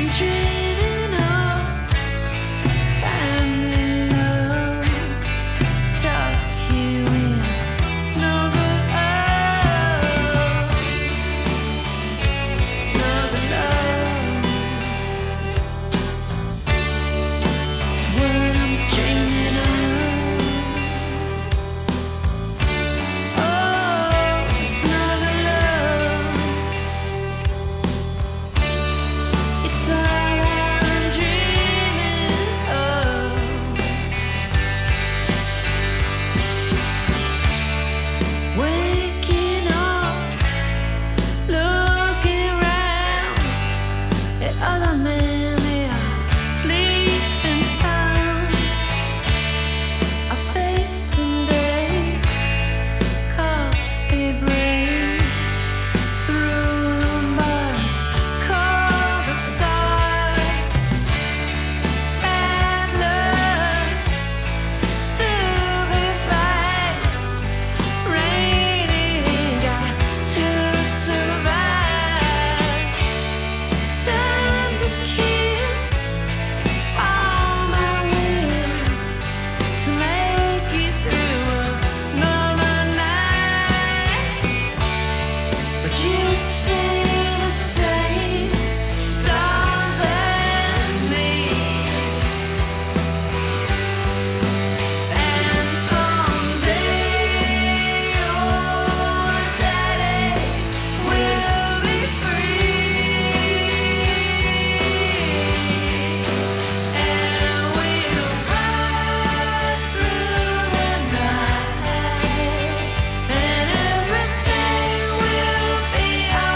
dreaming of family love. Tuck you in, snuggle up, snuggle up. It's what I'm dreaming of. Oh, snuggle up. It's all I'm dreaming of. Waking up, looking round at other men, they are sleeping sound. I face the day, coffee breaks through bars, call the thought. Bad luck, stupid fights, raining, got to survive. Time to kill all my will to make it through another night. But you see the same stars as me, and someday your daddy will be free, and we'll ride through the night, and everything will be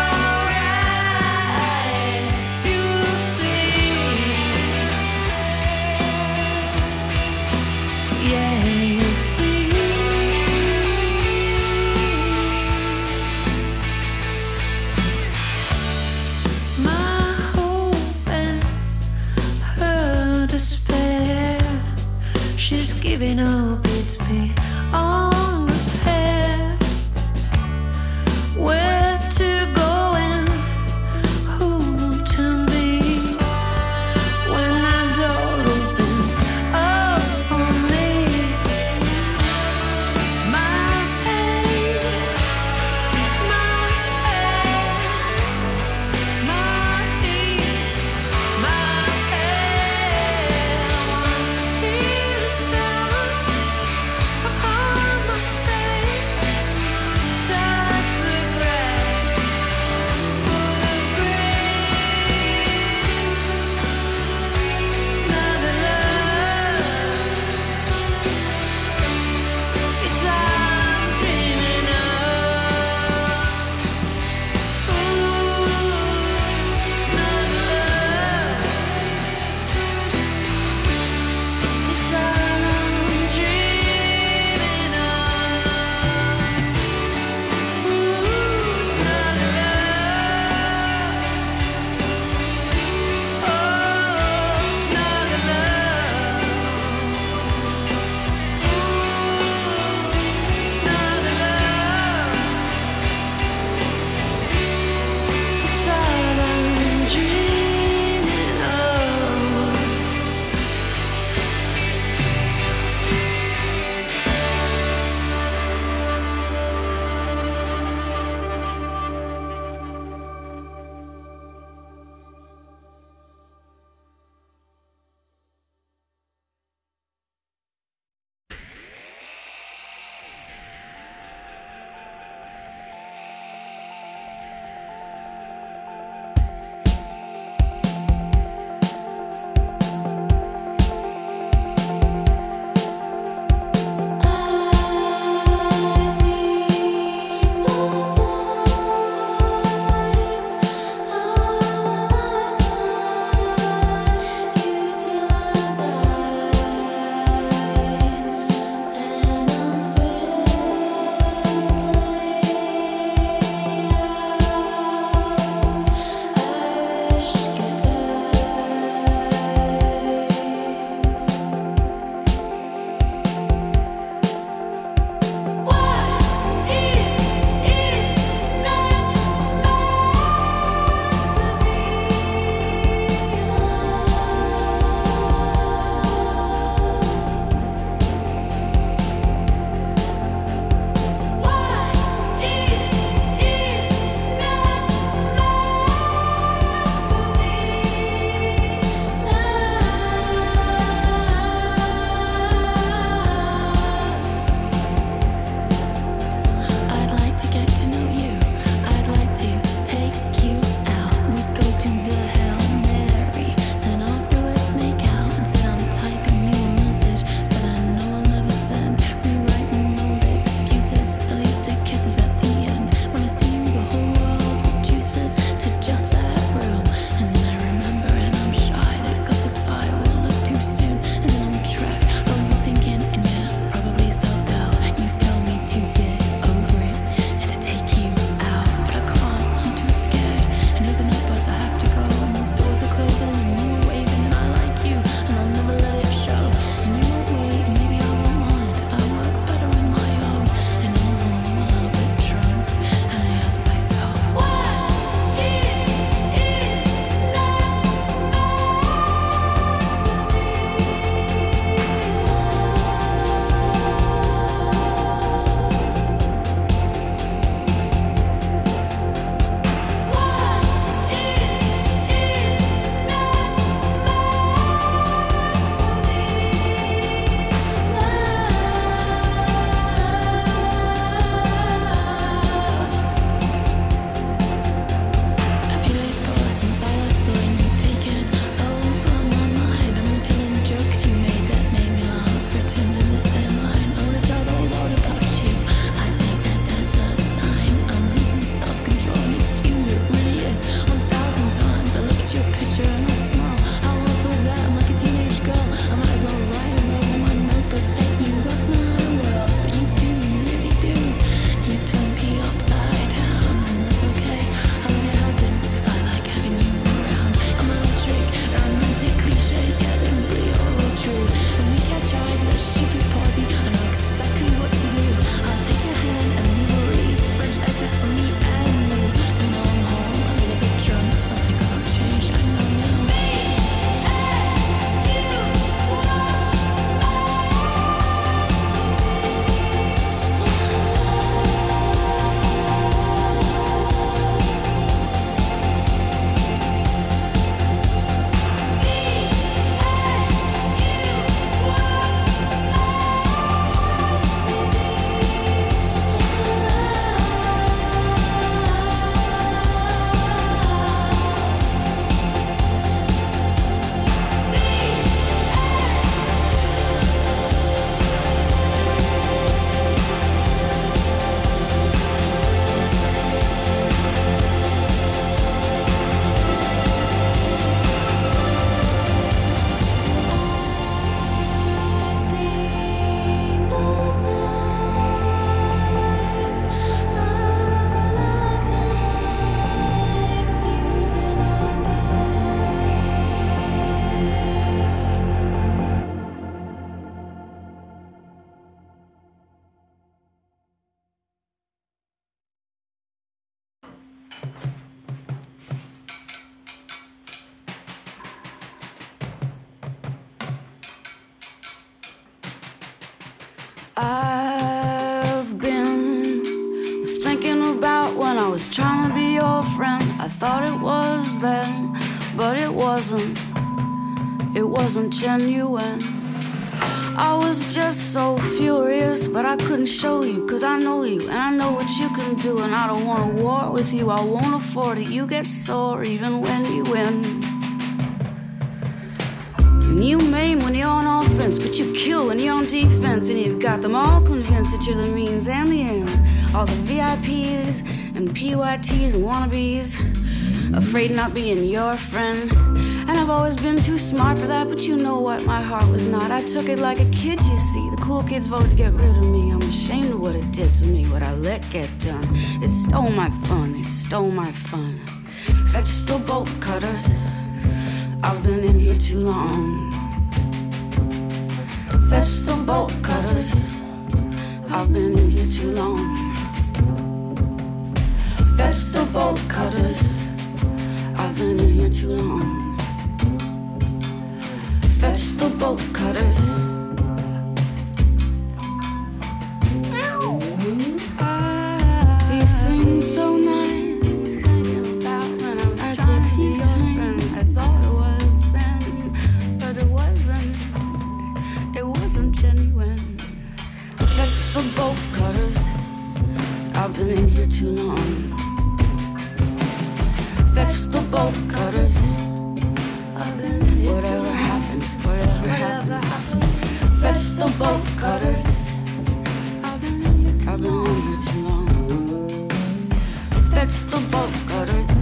alright. You'll see, yeah, you'll see. My hope and her despair, she's giving up, it's beyond repair. Where to go and who to be when that door opens up for me. My pain, my past, my peace, my hell. Hear the sound of I've been thinking about when I was trying to be your friend. I thought it was then, but it wasn't. It wasn't genuine. I was just so furious, but I couldn't show you, cause I know you, and I know what you can do, and I don't want a war with you, I won't afford it. You get sore even when you win. And you maim when you're on offense, but you kill when you're on defense, and you've got them all convinced that you're the means and the end. All the VIPs and PYTs and wannabes, afraid of not being your friend. And I've always been too smart for that, but you know what, my heart was not. I took it like a kid, you see. The cool kids voted to get rid of me. I'm ashamed of what it did to me, what I let get done. It stole my fun, it stole my fun. Vegetable bolt cutters, I've been in here too long. Vegetable bolt cutters, I've been in here too long. Vegetable bolt cutters, I've been in here too long. Vegetable bolt cutters. You sing so nice. I could see your friend. I thought it was then, but it wasn't. It wasn't genuine. Vegetable bolt cutters. I've been in here too long. Vegetable bolt cutters. Whatever happens, whatever happens. Vegetable bolt cutters. I've been in here too long. Vegetable bolt cutters.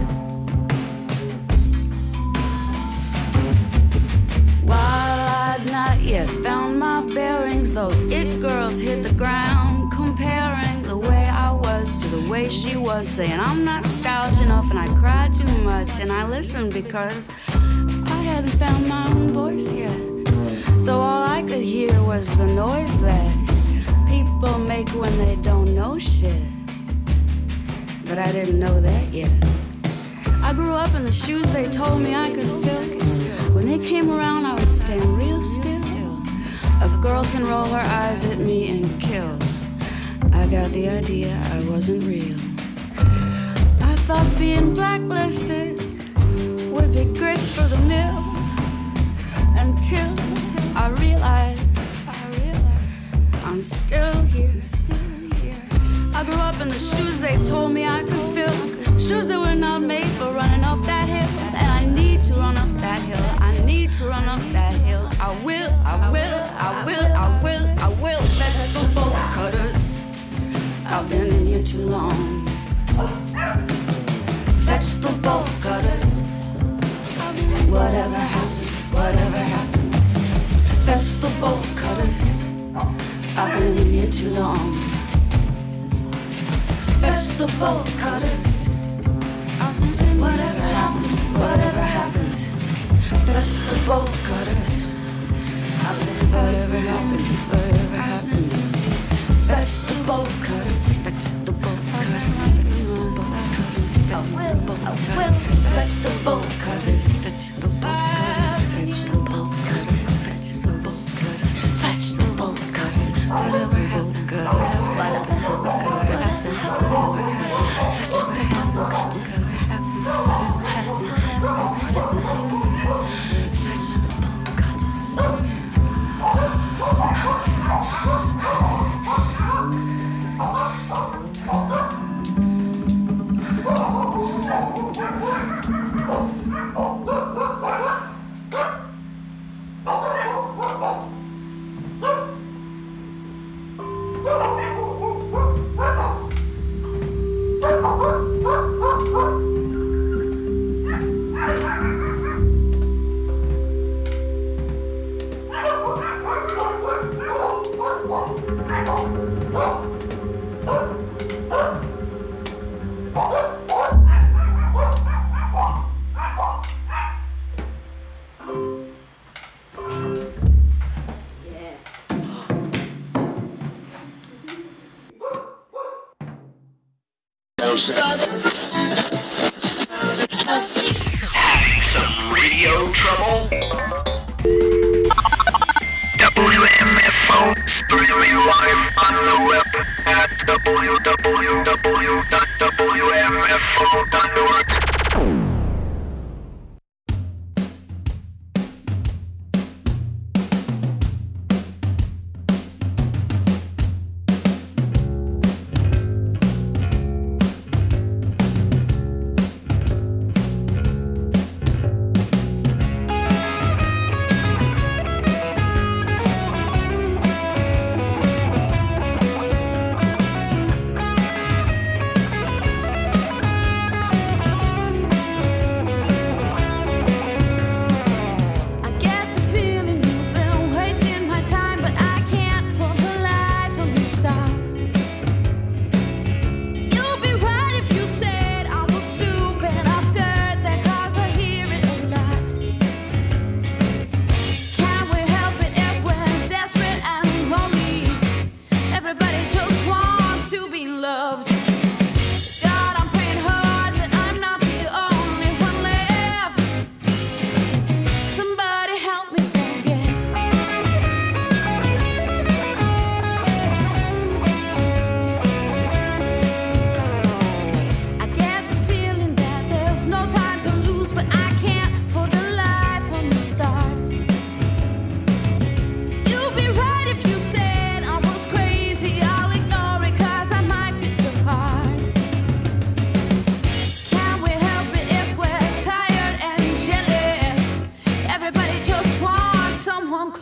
While I'd not yet found my bearings, those it girls hit the ground, comparing the way I was to the way she was, saying I'm not stylish enough and I cry too much, and I listened because I hadn't found my own voice yet. So all I could hear was the noise that people make when they don't know shit. But I didn't know that yet. I grew up in the shoes they told me I could fill. When they came around I would stand real still. A girl can roll her eyes at me and kill. I got the idea I wasn't real. I thought being blacklisted would be grist for the mill, until I realized I'm still here. I grew up in the shoes they told me I could fill, shoes that were not made for running up that hill, and I need to run up that hill. I need to run up that hill. I will, I will, I will, I will, I will. Vegetable bolt cutters. I've been in here too long. Vegetable bolt cutters. Whatever happens, whatever happens. Vegetable bolt cutters. I've been in here too long. Vegetable bolt cutters. Whatever happens, whatever happens. Vegetable bolt cutters. Whatever happens, whatever happens. Vegetable bolt cutters. Vegetable bolt cutters. Vegetable bolt cutters. Vegetable bolt cutters. Vegetable bolt cutters. Vegetable bolt cutters. Vegetable bolt cutters. Vegetable bolt cutters. Whatever happens, whatever happens. Vegetable bolt cutters. Having some radio trouble? WMFO streaming live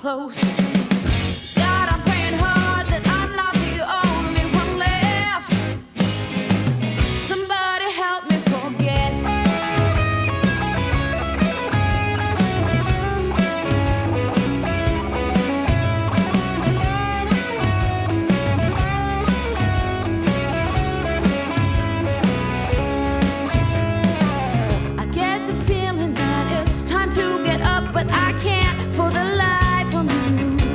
close. God, I'm praying hard that I'm not the only one left. Somebody help me forget. I get the feeling that it's time to get up, but I can't for the life of me move.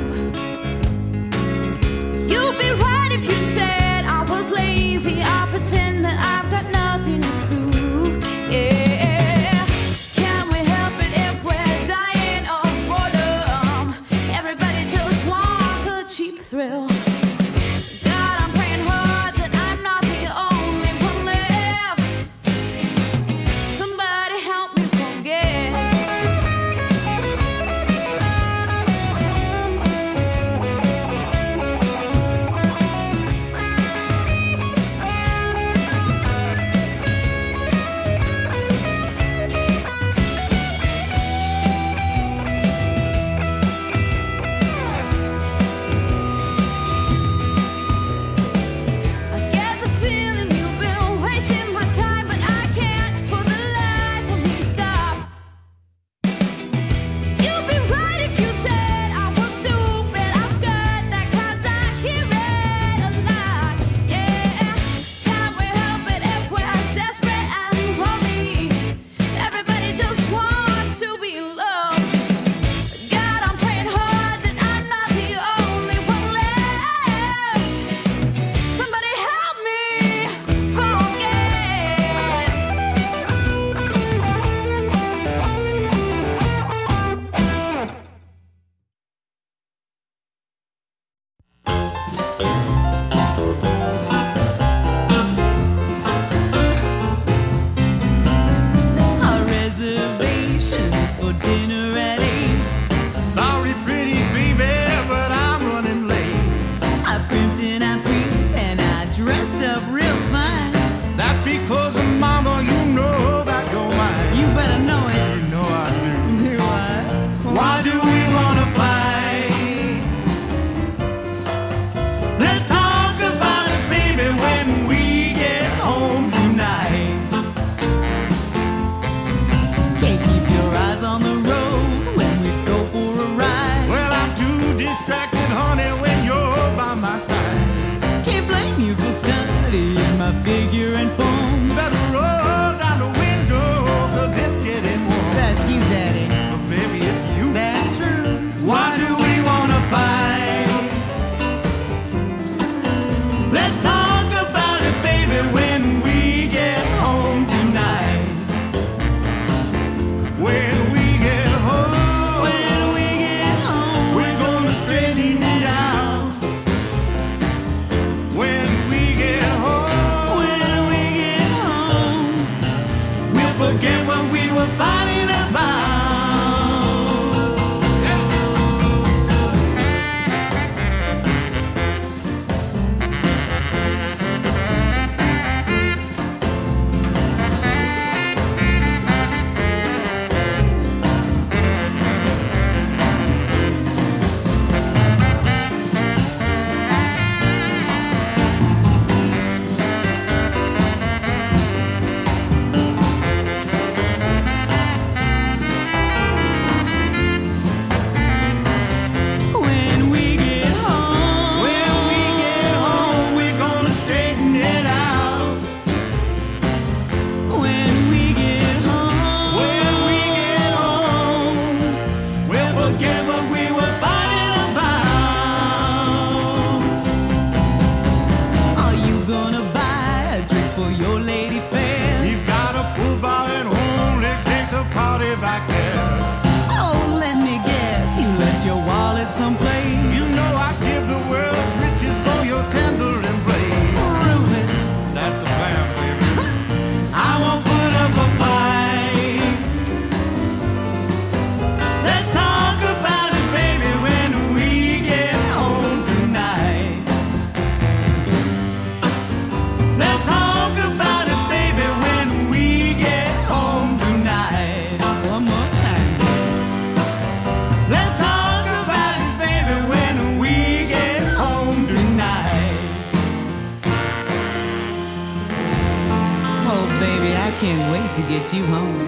wait to get you home.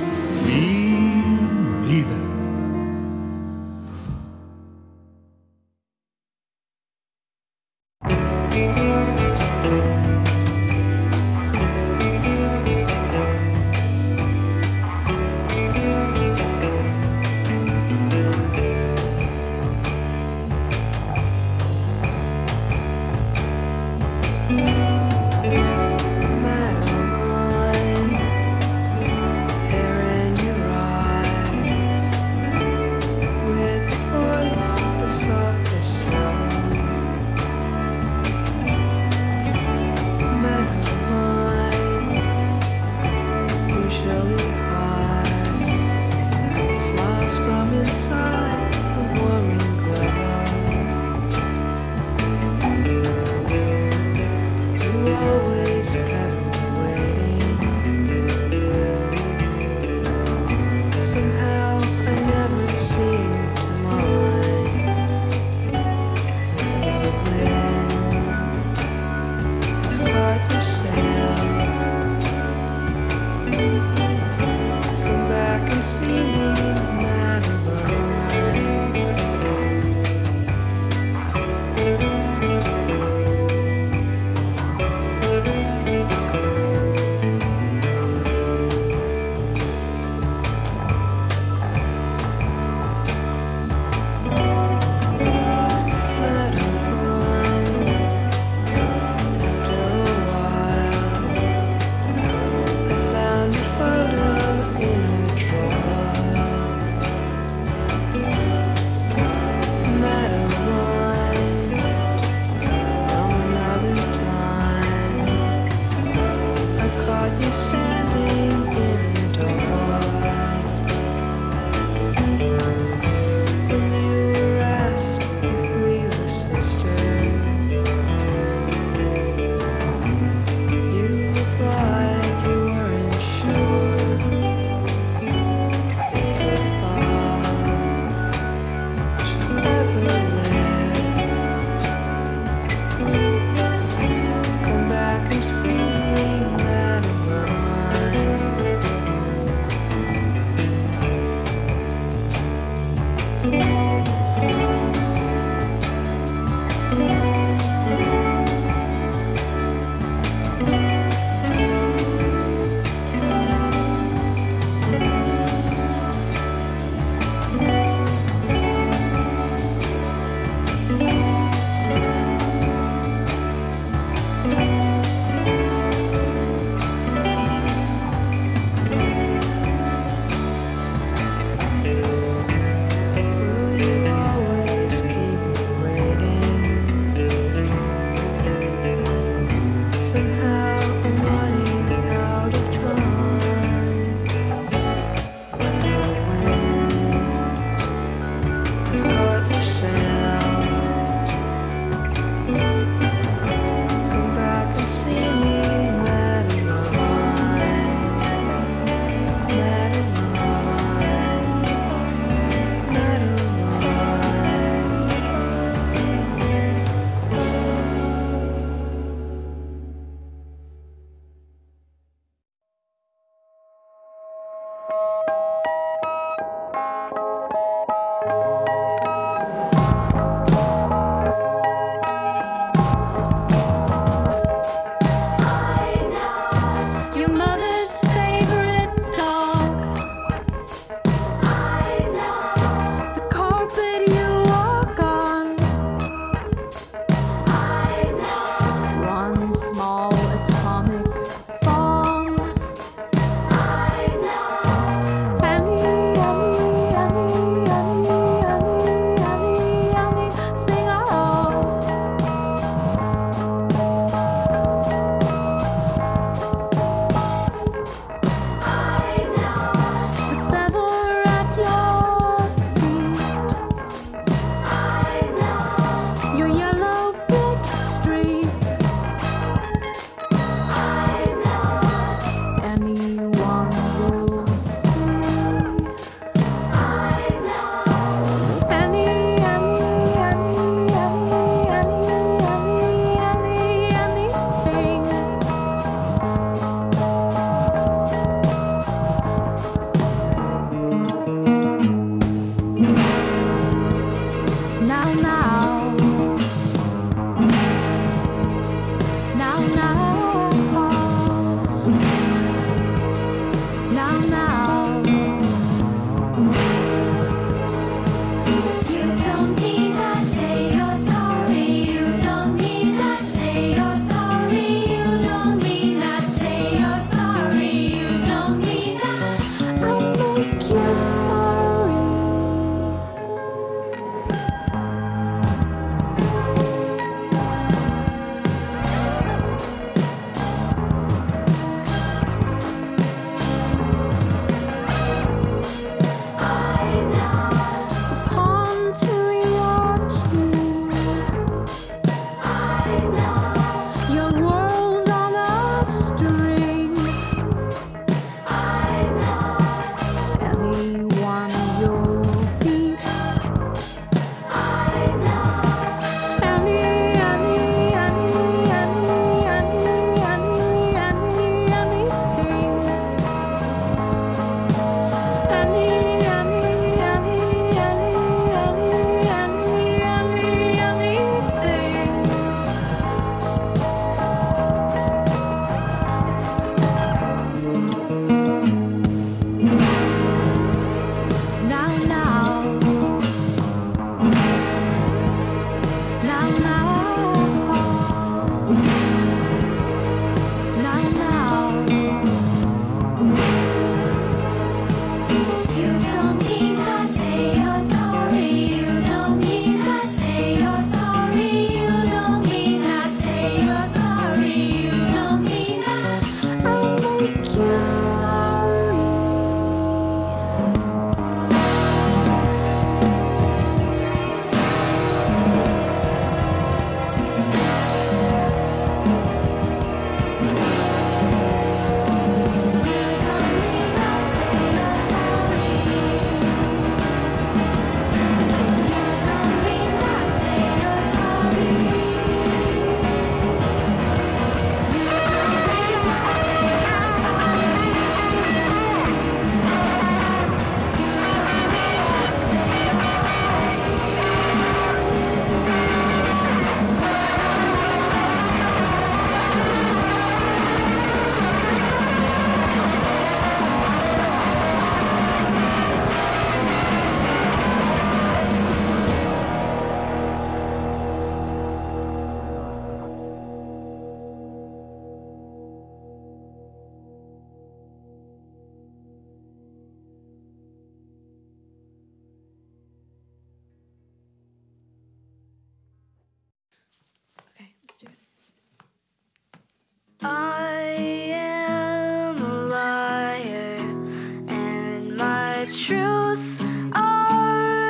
Me neither. Will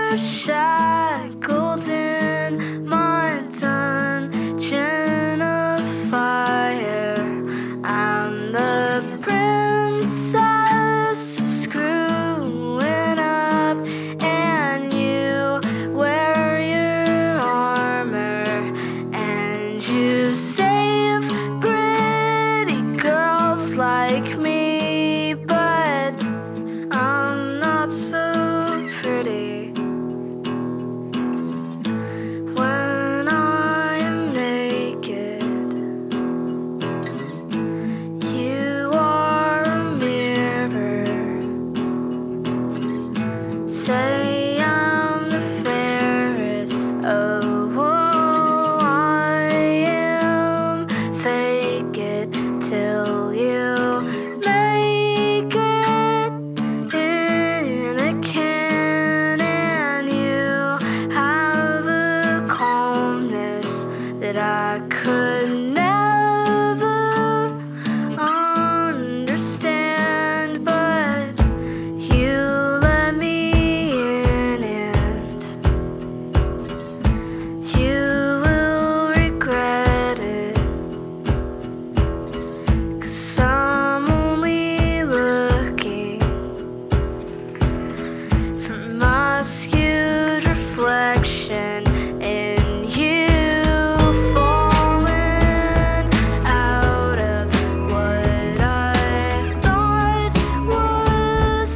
you're shackled in my dungeon of fire. I'm the princess of screwing up, and you wear your armor, and you save pretty girls like me, but I'm not so pretty. When I am naked, you are a mirror. Say I'm the fairest. Oh, I am. Fake it till you make it in a can, and you have a calmness that I could never understand, but you let me in, and you will regret it, 'cause I'm only looking for my skewed reflection in you, falling out of what I thought was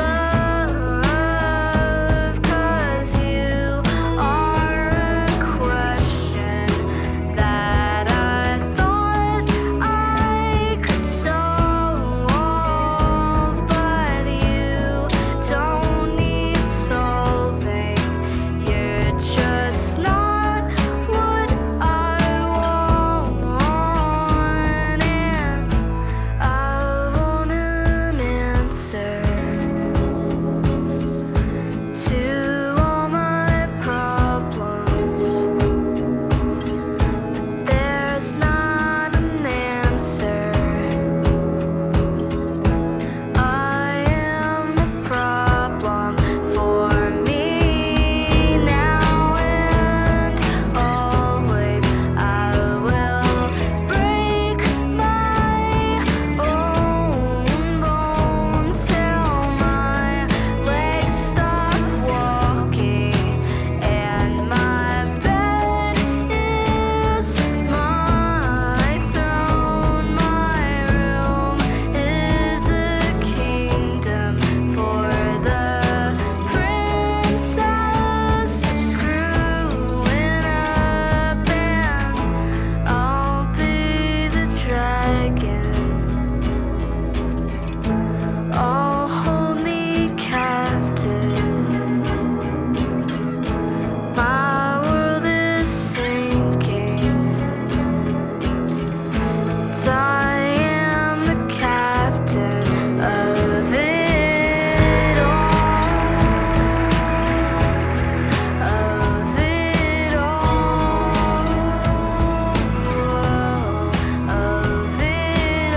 love, 'cause you are a question that I thought I could solve, but you don't need solving. You're just not what I want, and I want an answer to all my problems. There's not an answer. I am the problem for me now and always. I will break my own bones till my legs stop walking, and my bed is my throne. My room is a kingdom for the princess of screwing up, and I'll be the dragon. Oh, hold me captive. My world is sinking, and I am the captain of it all, of it all, of it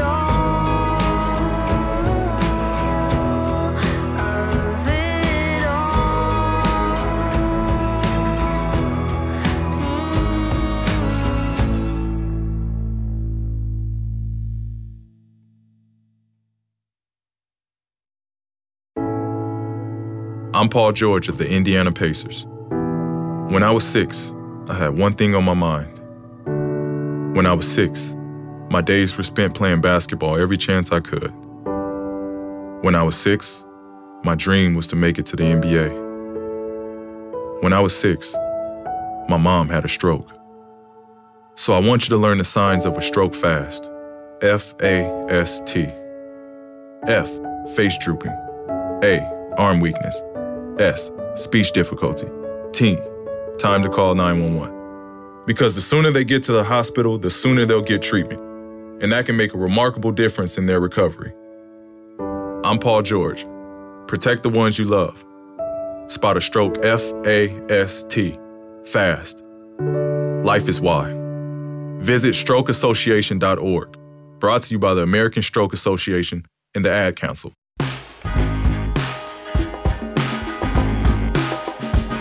I'm Paul George of the Indiana Pacers. When I was 6, I had one thing on my mind. When I was 6, my days were spent playing basketball every chance I could. When I was 6, my dream was to make it to the NBA. When I was 6, my mom had a stroke. So I want you to learn the signs of a stroke fast. F-A-S-T. F, face drooping. A, arm weakness. S, speech difficulty. T, time to call 911. Because the sooner they get to the hospital, the sooner they'll get treatment. And that can make a remarkable difference in their recovery. I'm Paul George. Protect the ones you love. Spot a stroke F-A-S-T. Fast. Life is why. Visit strokeassociation.org. Brought to you by the American Stroke Association and the Ad Council.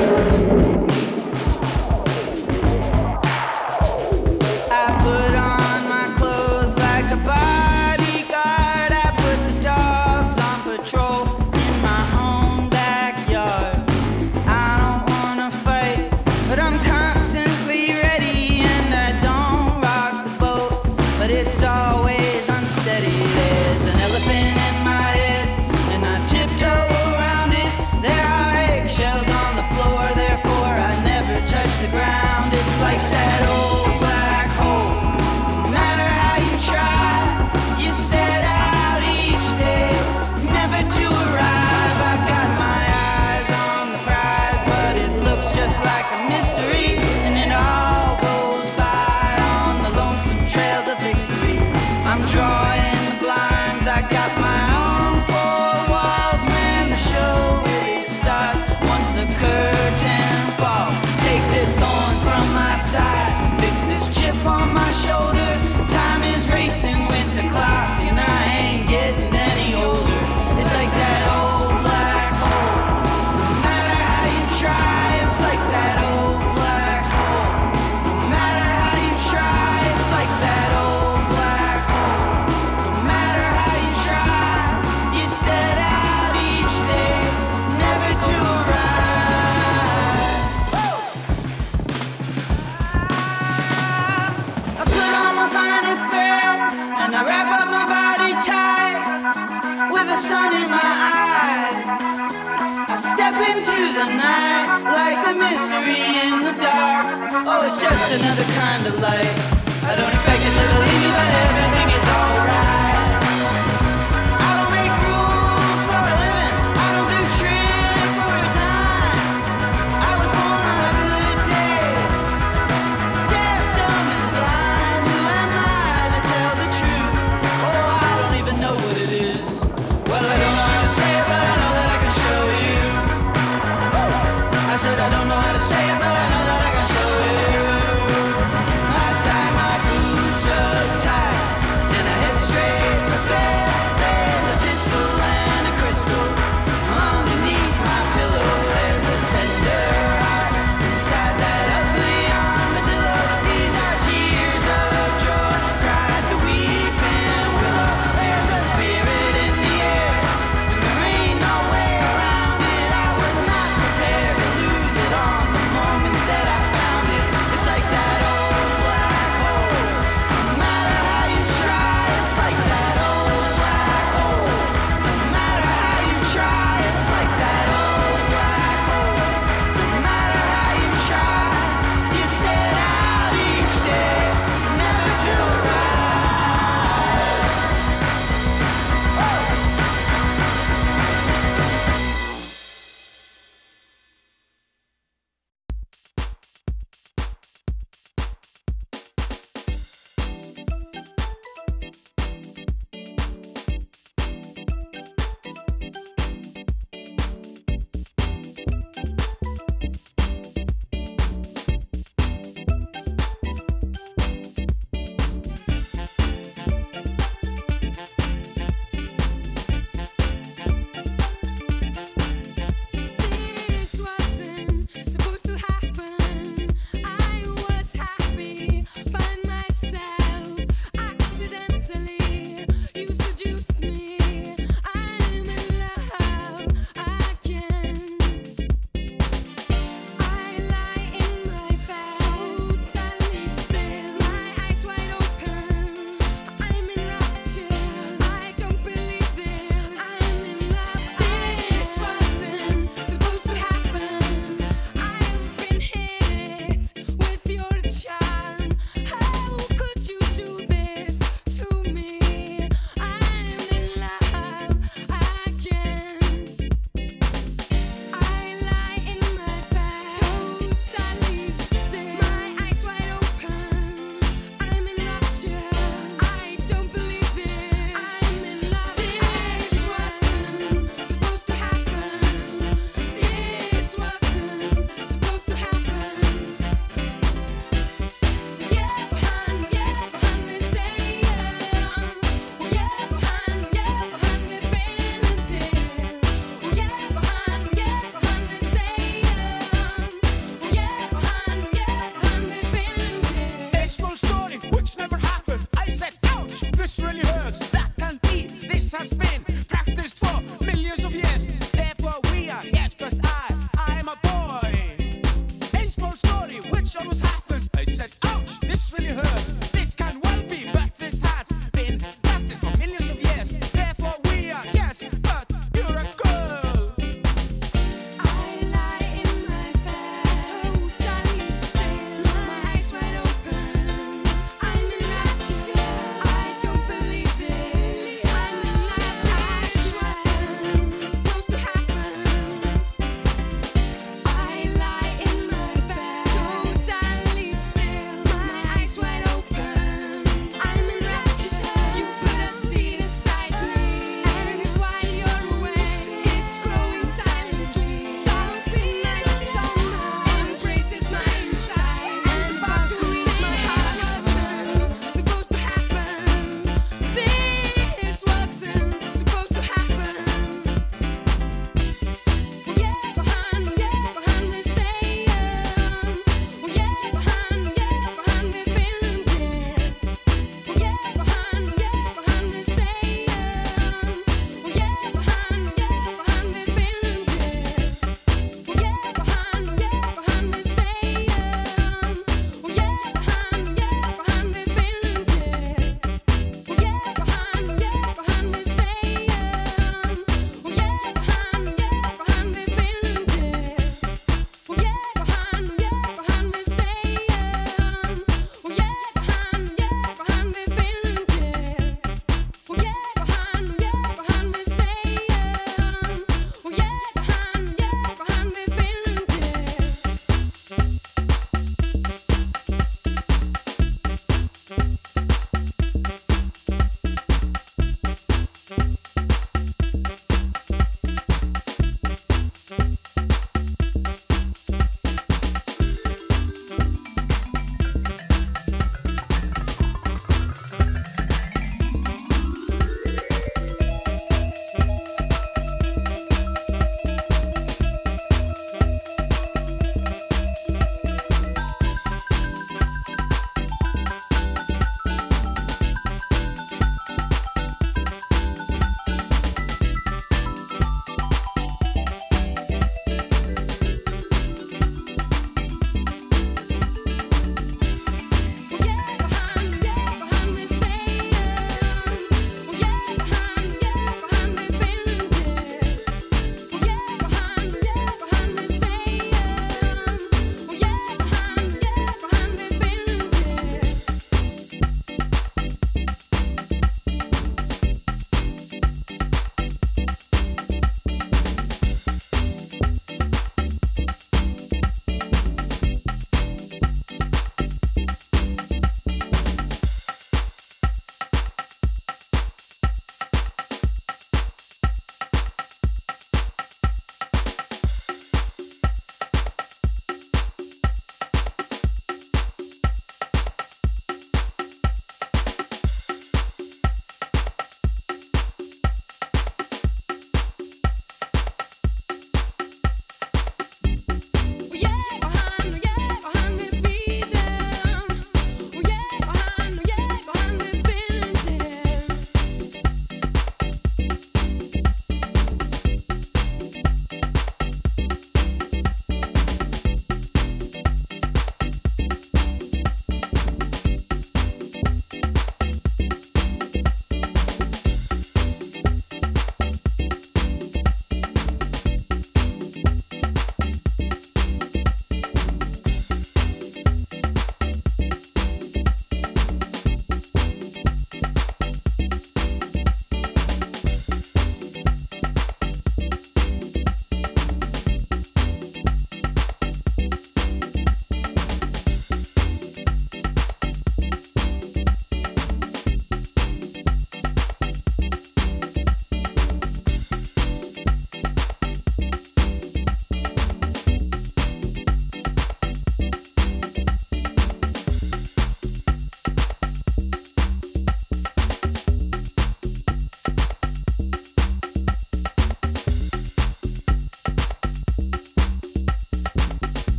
Another kind of light. I don't expect it to believe me, but everything is alright. I don't make rules for a living. I don't do tricks for a time. I was born on a good day. Deaf, dumb, and blind. Who am I to tell the truth? Oh, I don't even know what it is. Well, I don't know how to say it, but I know that I can show you. I said I don't know how to say it, but I know that I can show you. That I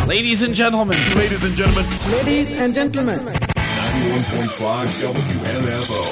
Ladies and gentlemen. Ladies and gentlemen. Ladies and gentlemen. 91.5 WMFO.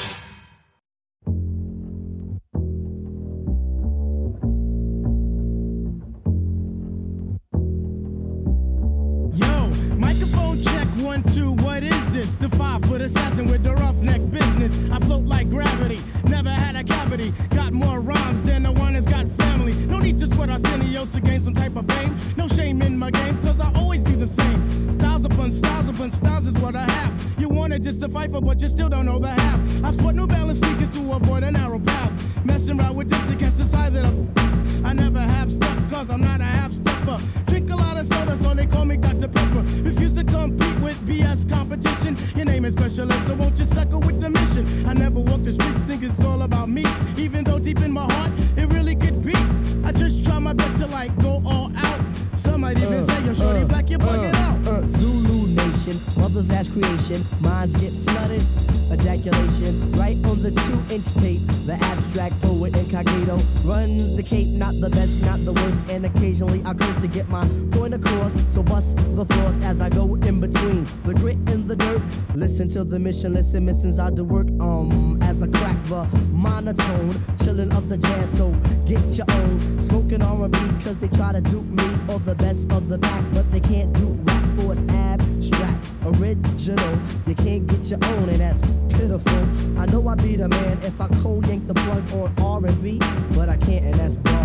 Yo, microphone check 1, 2, what is this? The 5-foot assassin with the roughneck business. I float like gravity, never had a cavity. Got more rhymes than the one that's got family. No need to sweat Arsenio to gain some type of fame. No shame in my game, cause I always be the same. Styles upon styles is what I have. You wanna just to fight for, but you still don't know the half. I sport New Balance sneakers to avoid a narrow path. Messing around with this against the size of the... I never have step, cause I'm not a half-stepper. Drink a lot of soda, so they call me Dr. Pepper. Refuse to compete with BS competition. Your name is specialist, so won't you suckle with the mission? I never walk the street, think it's all about me. Even though deep in my heart, it really could be. I just try my best to like go all out. Some might even say, yo, shorty black, you're bugging out. Zulu Nation, mother's last creation. Minds get flooded, ejaculation. Right on the 2-inch tape, the abstract poet incognito runs the cape, not the best, not the worst. And occasionally I curse to get my point across. So bust the floors as I go in between the grit and the dirt. Listen to the mission, listen, missions I do work. As I crack the monotone, chillin' up the jazz, so get your own. Smoking R&B, cause they try to dupe me, or the best of the back, but they can't do rap for it's abstract, original. You can't get your own, and that's pitiful. I know I be the man if I cold yank the plug on R&B, but I can't, and that's bug.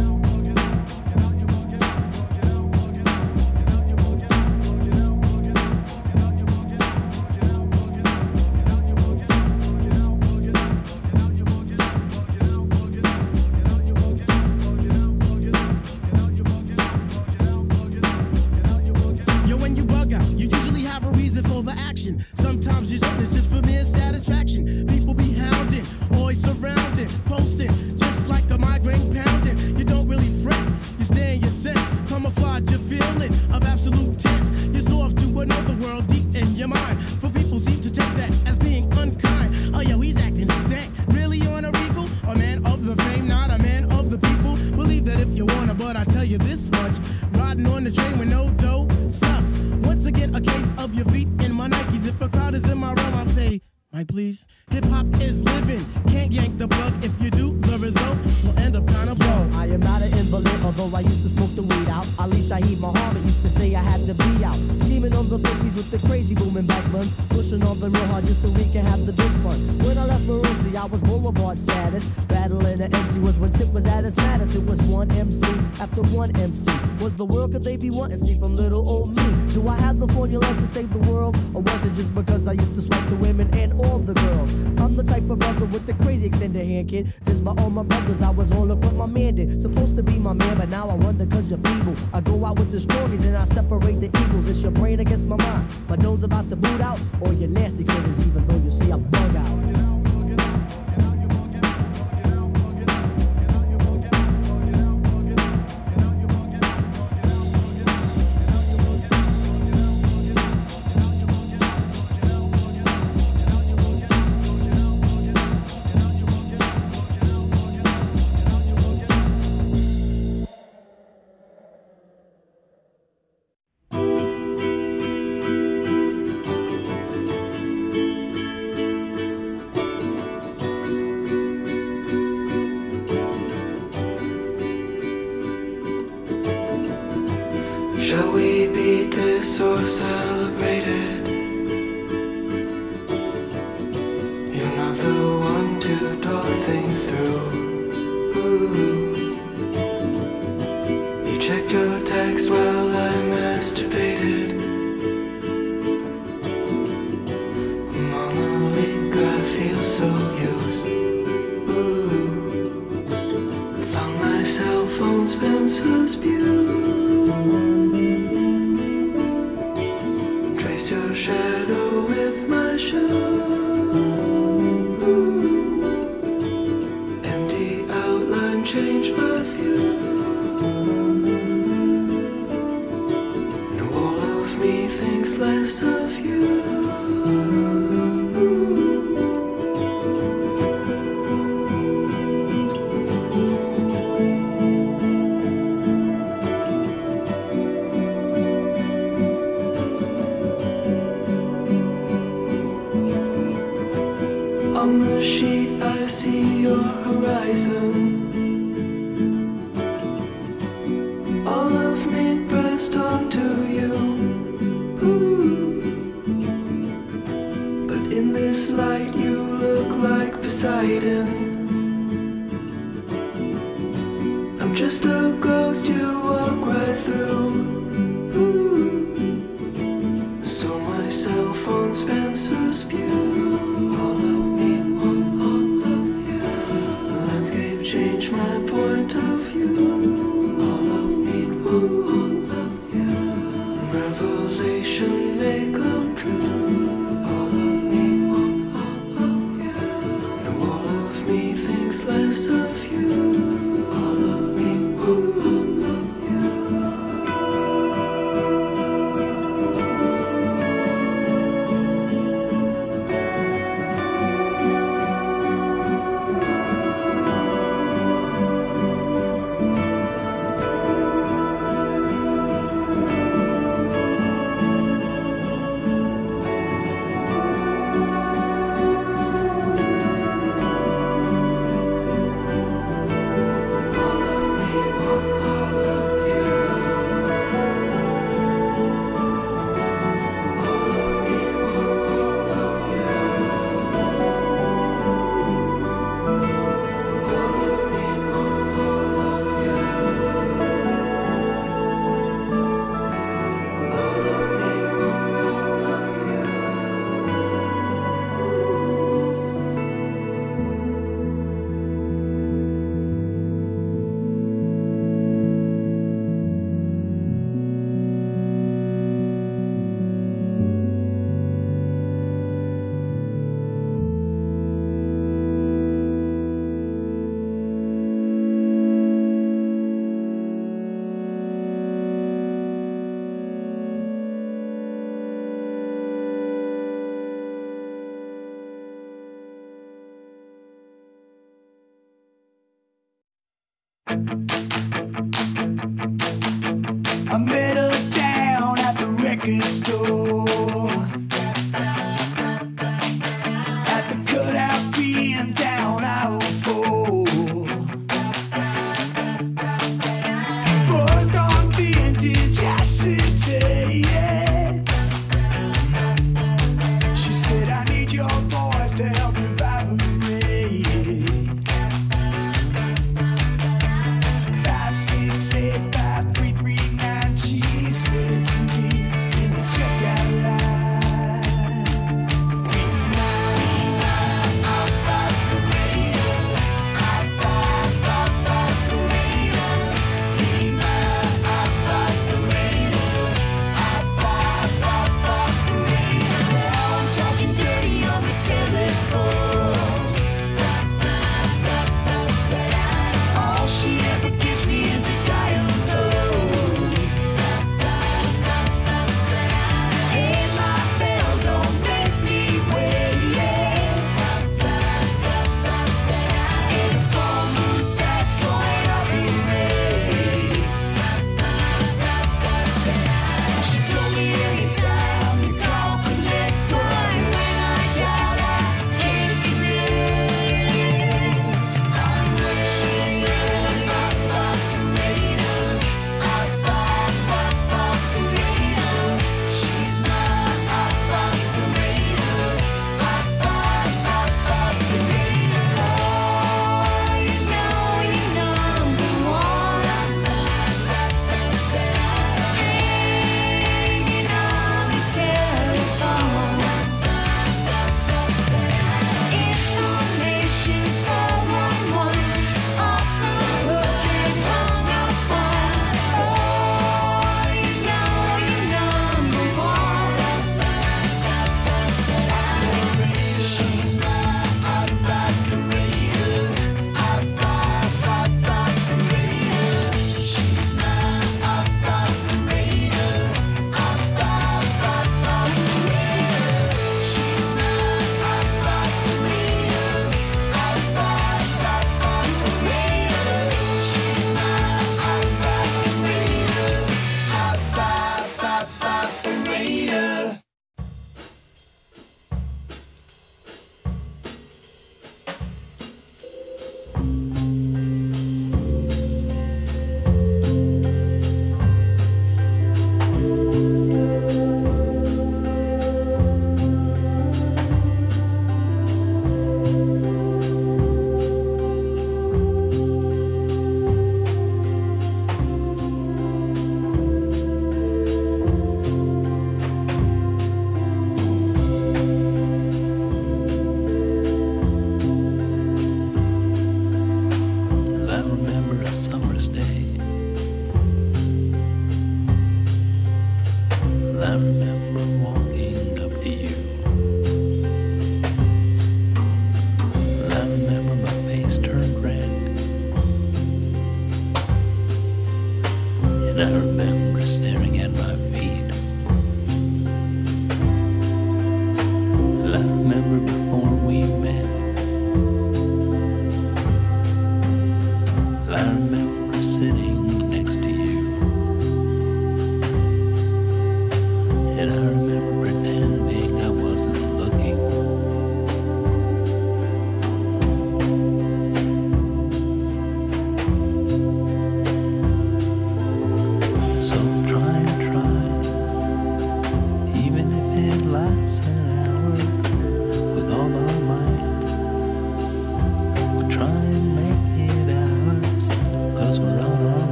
Sometimes you don't, it's just for mere satisfaction. People be hounding, always surrounding, posting, just like a migraine pounding. You don't really fret, you stay in your sense, camouflage your feeling of absolute tense. You're so off to another world deep in your mind. For people seem to take that as being unkind. Oh yo, he's acting stank, really on a regal? A man of the fame, not a man of the people. Believe that if you wanna, but I tell you this much. Riding on the train with no dough sucks. Once again, a case of your feet in my Nikes. If a crowd is in my realm, I'll say, Mike, please. Hip-hop is living. Can't yank the plug. If you do, the result will end up kind of blown. I am not an invalid, although I used to smoke the weed out. Ali Shaheed Muhammad used to say I had to be out. Scheming on the bookies with the crazy booming back buns. Pushing on them real hard just so we can have the big fun. When I left Maroonsie, I was boulevard status. Battling the MC was when Tip was at his maddest. It was one MC after one MC. What the world could they be wanting? See from little old me. Do I have the formula to save the world? Or was it just because I used to swipe the women and all the girls? I'm the type of brother with the crazy extended hand, kid. This by all my brothers, I was on look what my man did. Supposed to be my man, but now I wonder cause you're feeble. I go out with the strongies and I separate the evils. It's your brain against my mind. My nose about to boot out, or your nasty critters, even though you say I bug out. Shall we beat this or celebrate it? You're not the one to talk things through. Ooh. You checked your text while I masturbated. Mama leak, I feel so used. Ooh. Found my cell phone smells so spewed. Trace your shadow with my shoe. Empty outline changed my view. Now all of me thinks less of you. On the sheet I see your horizon. All of me pressed onto you. Ooh. But in this light you look like Poseidon. I'm just a ghost you walk right through. Ooh. So my cell phone Spencer's pew. All of me wants all of you. The landscape changed my point of view. All of me wants all of you. Revelation may come true. All of me wants all of you. Now all of me thinks less of you. All of me wants all of you. I met her down at the record store, at the cutout being down I-04. Buzzed on vintage acetates. She said, I need your voice to help revibrate. 5, 6, 8, 5, 3, 3, 9. She said to me in the checkout line.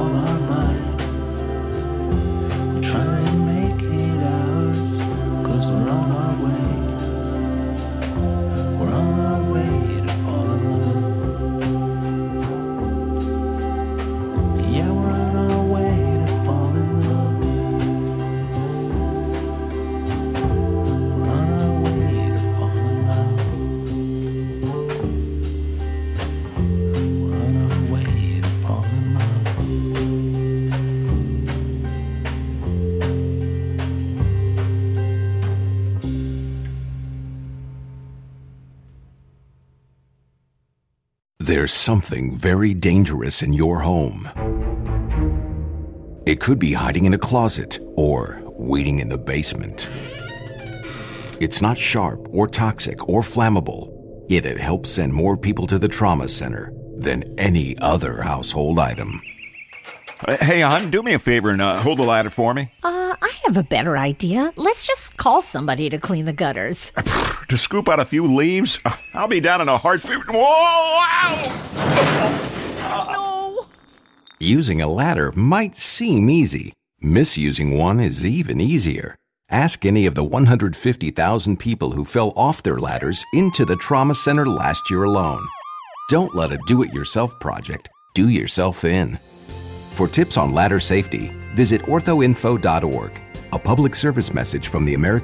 all our might. Try and make it ours, 'cause we're on our way. We're on our way to fall in love. Yeah, we're on our way to fall in love. We're on our way to fall in love. We're on our way to fall in love. There's something very dangerous in your home. It could be hiding in a closet or waiting in the basement. It's not sharp or toxic or flammable, yet it helps send more people to the trauma center than any other household item. Hey, hon, do me a favor and hold the ladder for me. I have a better idea. Let's just call somebody to clean the gutters. To scoop out a few leaves? I'll be down in a heartbeat. Whoa! Ow! No! Using a ladder might seem easy. Misusing one is even easier. Ask any of the 150,000 people who fell off their ladders into the trauma center last year alone. Don't let a do-it-yourself project do yourself in. For tips on ladder safety, visit orthoinfo.org. A public service message from the American